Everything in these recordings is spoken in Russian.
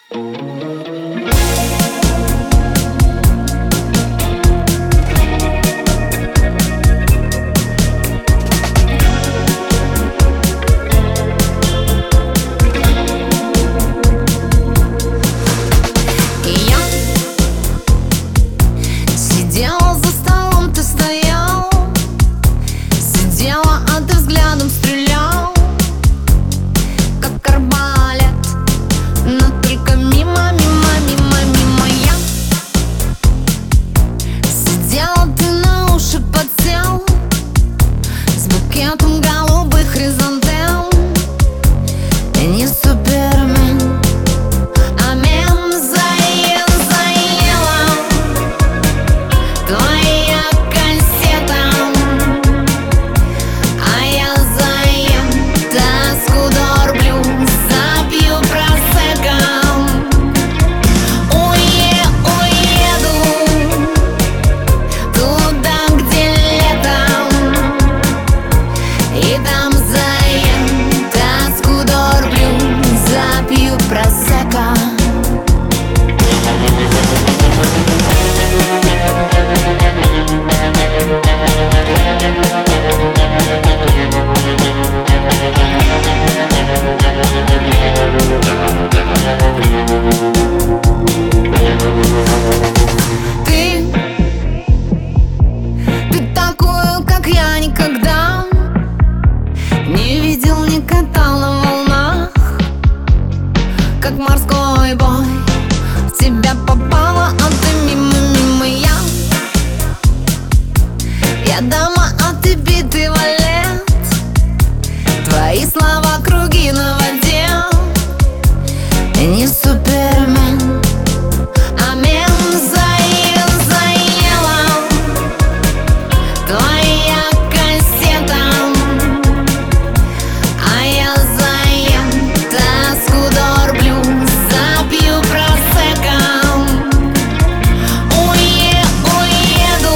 Сидела за столом, ты стоял, сидела, а ты взглядом стрелял, как арбалет, но только мимо, мимо, мимо, мимо. Я сидела, ты на уши подсел с букетом голубых хризантем. Ты не супермен, а мем заела твоя кассета, а я заем тоску дорблю, запью просекко. Уеду туда, где летом, и там заем тоску дорблю, запью просекко. Ты такую, как я, никогда не видел, не катал на волнах, как морской бой. В тебя попала, а ты мимо, мимо. Я дама, а ты битый валет. Твои слова круги на воде. Ты не супермен, а мем заела твоя кассета, а я заем тоску дорблю, запью просекко. Уеду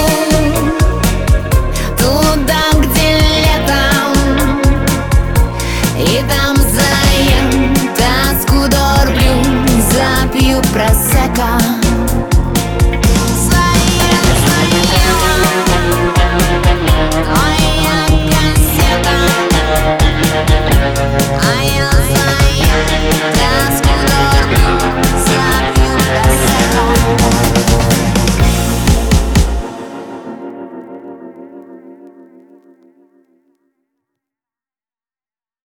туда, где летом, и там заем тоску дорблю, запью просекко.